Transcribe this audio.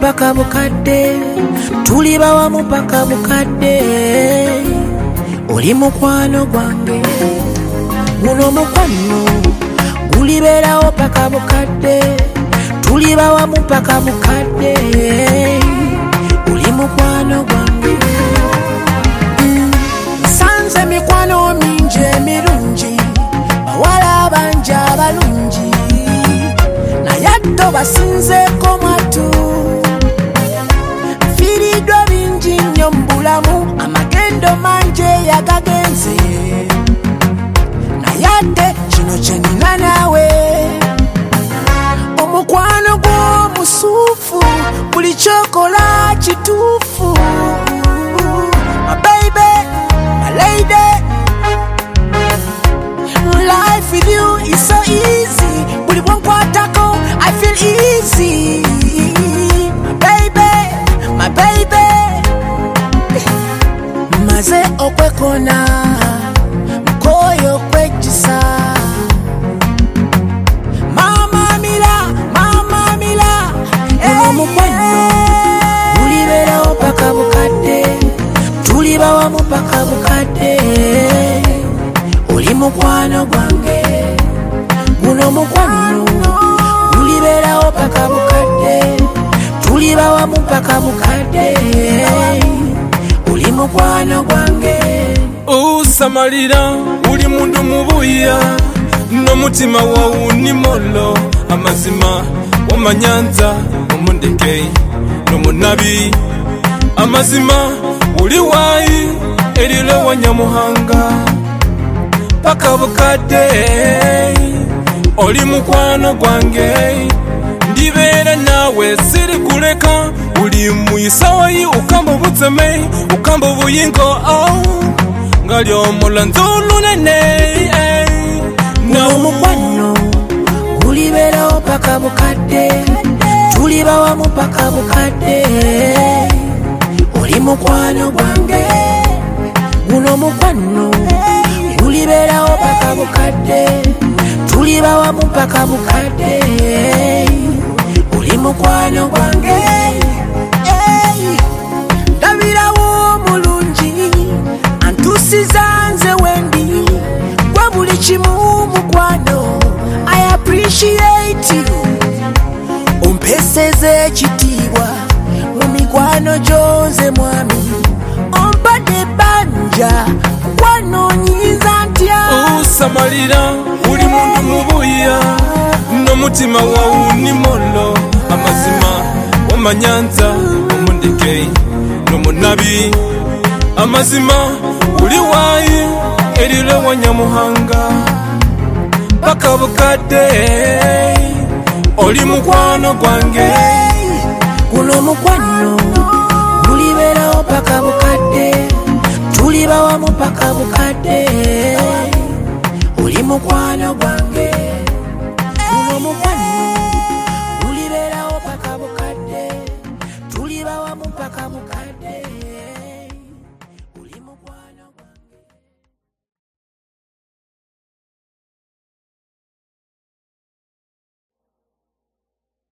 paka bukadde, tuliba wamu paka bukadde. Oli mukwano gwange, guno mukwano guliberawo paka bukadde, tuliba wamu paka bukadde. Oli mukwano gwange. Nsanze mikwano mingi emirungi, bawala bangi abalungi, naye atto basinzeeko mwatu. Nfiiriddwa bingi nnyo mu bulamu, amagendo mangi yagagenze, naye ate kino kye nina naawe. Omukwano gw'omusuufu, buli kyokola kituufu. My baby, my lady, life with you is so easy. Buli bwenkwatako I feel easy. My baby, maze okwekona mkoyo kwejisa. Mama mila, omukwano guliberawo paka bukadde, tuliba wamu paka bukadde. Oli mukwano gwange, guno mukwano guliberawo paka bukadde, tuliba wamu paka bukadde. Oli mukwano gwange. Usamalira uli mundu mubuya, n'omutima wawunimolo. Amazima wamanyanza omundeke n'omunabi. Amazima uli wayi erilo wa Nyamuhanga paka bukadde. Oli mukwano gwange, ndibeera naawe siri kuleka. Uli muyisawayi ukamba obutseme, ukamba obuyingo ngali omulanzi olunene. Omukwano guliberawo paka bukadde, tuliba wamu paka bukadde. Oli mukwano gwange, guno mukwano guliberawo paka bukadde, tuliba wamu paka bukadde. Oli mukwano gwange. Ndabirawo omulungi antusiza nze wendi, gwe buli kimu mukwano. I appreciate you. Ompeseze ekitiibwa mu mikwano gy'oze mwami, ompadde banja mukwano nyinza ntya. Usamalira uli mundu mubuya, n'omutima wawunimolo. Amazima wamanyanza omundeke n'omunabi. Amazima uli wayi erilo wa Nyamuhanga paka bukadde. Oli mukwano gwange, guno mukwano guliberawo paka bukadde, tuliba wamu paka bukadde. Oli mukwano gwange.